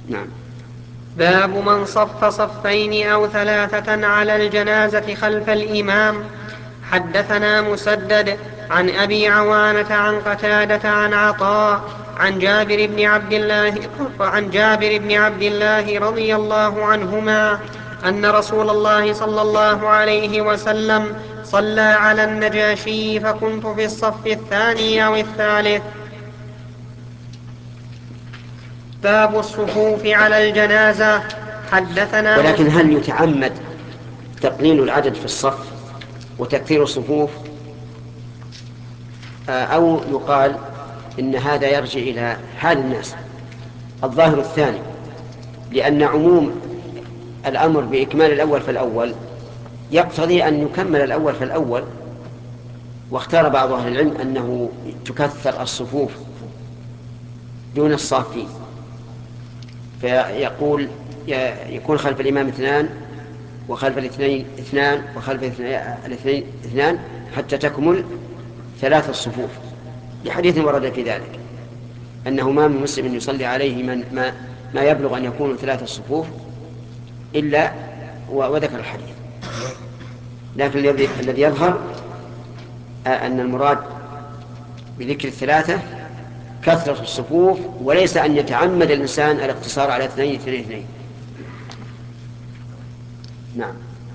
نعم. باب من صف صفين أو ثلاثة على الجنازة خلف الإمام. حدثنا مسدد عن أبي عوانة عن قتادة عن عطاء عن جابر بن عبد الله رضي الله عنهما أن رسول الله صلى الله عليه وسلم صلى على النجاشي فكنت في الصف الثاني أو الثالث. باب الصفوف على الجنازة. حدثنا ولكن هل يتعمد تقليل العدد في الصف وتكثير الصفوف، أو يقال إن هذا يرجع إلى حال الناس؟ الظاهر الثاني، لأن عموم الأمر بإكمال الأول فالأول يقتضي أن يكمل الأول فالأول. واختار بعض أهل العلم أنه تكثر الصفوف دون الصافين، فيقول يكون خلف الإمام اثنان، وخلف الاثنين اثنان، وخلف الاثنين اثنان، حتى تكمل ثلاث الصفوف، لحديث ورد في ذلك أنه ما من مسلم يصلي عليه ما يبلغ أن يكون ثلاث الصفوف إلا وذكر الحديث. لكن الذي يظهر أن المراد بذكر الثلاثة كثرة الصفوف، وليس أن يتعمد الإنسان الاقتصار على اثنين اثنين اثنين. نعم.